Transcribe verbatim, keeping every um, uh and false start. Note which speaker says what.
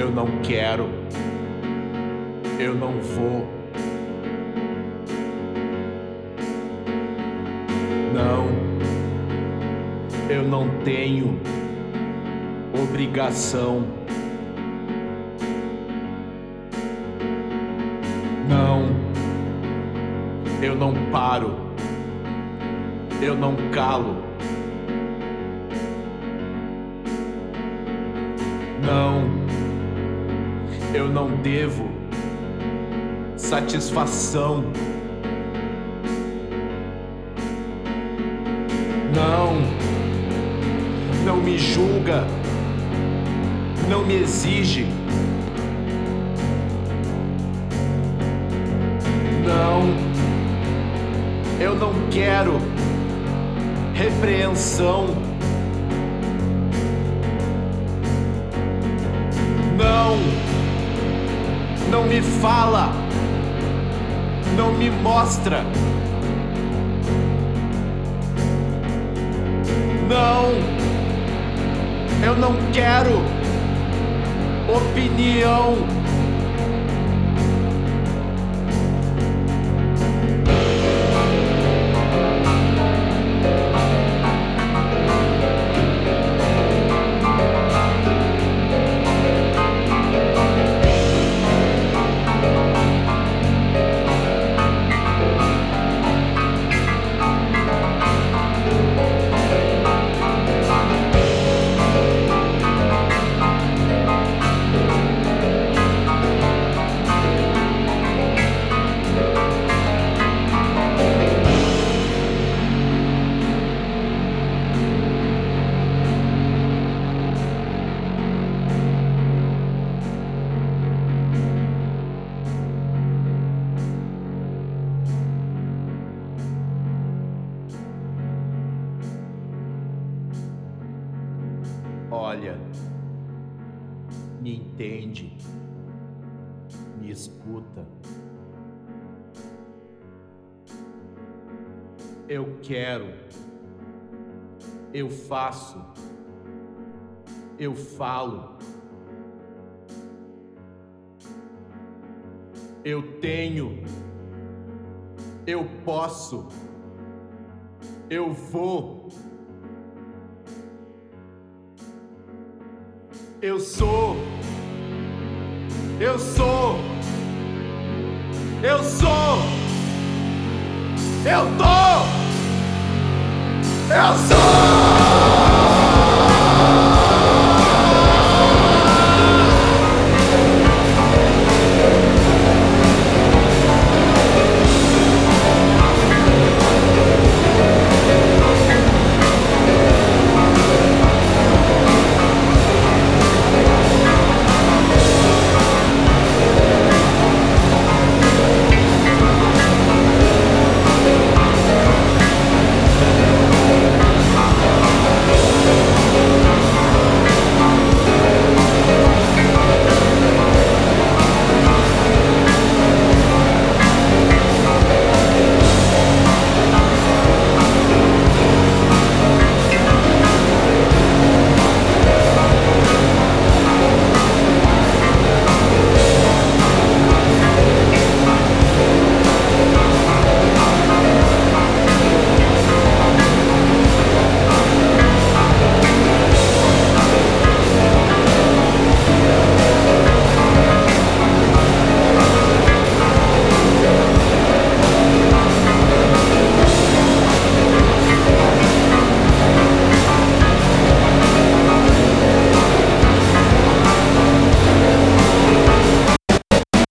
Speaker 1: Eu não quero, eu não vou. Não, eu não tenho obrigação. Não, eu não paro, eu não calo. Não, eu não devo satisfação. Não, não me julga, não me exige. Não, eu não quero repreensão. Não, não me fala, não me mostra. Não, eu não quero opinião. Olha, me entende, me escuta. Eu quero, eu faço, eu falo. Eu tenho, eu posso, eu vou. Eu sou, eu sou, eu sou, eu tô, eu sou!